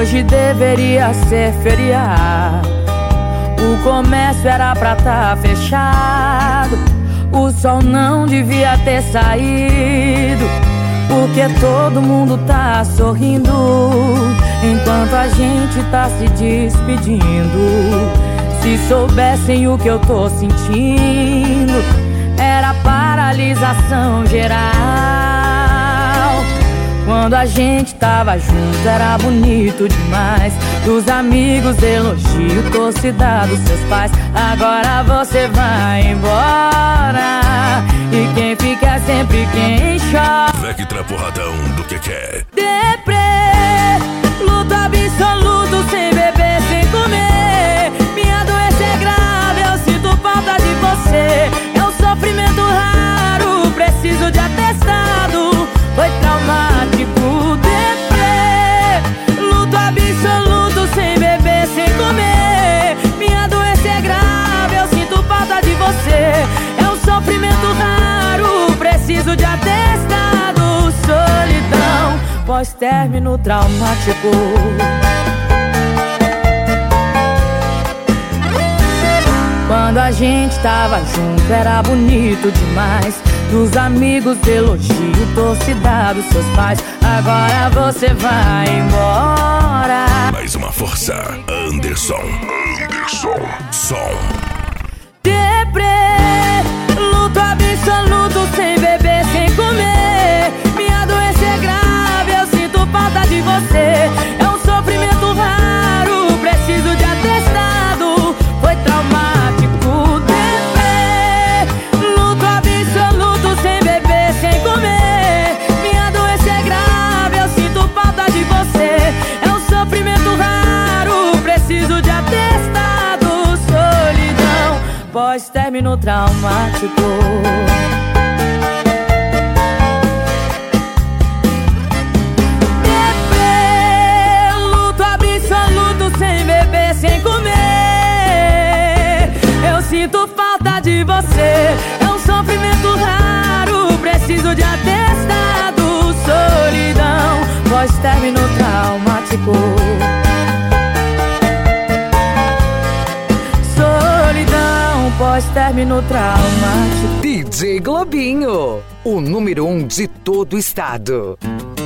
Hoje deveria ser feriado, o comércio era pra tá fechado, o sol não devia ter saído, porque todo mundo tá sorrindo, enquanto a gente tá se despedindo. Se soubessem o que eu tô sentindo, era paralisação geral. Quando a gente tava junto era bonito demais, dos amigos elogio, torcida dos seus pais. Agora você vai embora, e quem fica é sempre quem chora. Vectra porradão do que quer. Deprê, luto absoluto, sem beber, sem comer. Minha doença é grave, eu sinto falta de você. É um sofrimento raro, preciso de atestado, foi traumático. Deprê, luto absoluto, sem beber, sem comer. Minha doença é grave, eu sinto falta de você. É um sofrimento raro, preciso de atestado. Solidão, pós-término traumático. Quando a gente tava junto era bonito demais, dos amigos elogio, torcida dos seus pais. Agora você vai embora. Mais uma força, Anderson. Som. Deprê, luto absoluto, sem beber, sem comer. Minha doença é grave, eu sinto falta de você. É um sofrimento raro, preciso de atestado, foi traumático. Deprê, luto absoluto, sem beber, sem comer. Minha doença é grave, eu sinto falta de você. É um sofrimento raro, preciso de atestado. Solidão, pós-término traumático. Deprê, luto absoluto, sem beber, sem comer. Eu sinto falta de você. É um sofrimento raro, preciso de atestado. Solidão, pós-término traumático. Solidão, pós-término traumático. DJ Globinho, o número 1 de todo o estado.